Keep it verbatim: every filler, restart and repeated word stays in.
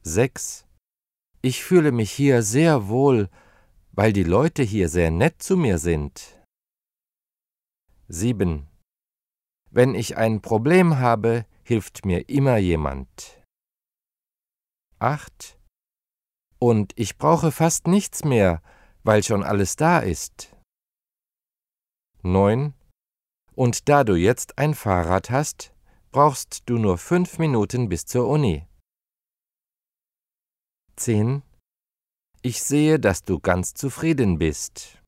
sechs. Ich fühle mich hier sehr wohl, weil die Leute hier sehr nett zu mir sind. sieben. Wenn ich ein Problem habe, hilft mir immer jemand. acht. Und ich brauche fast nichts mehr, weil schon alles da ist. neun. Und da du jetzt ein Fahrrad hast, brauchst du nur fünf Minuten bis zur Uni. zehn. Ich sehe, dass du ganz zufrieden bist.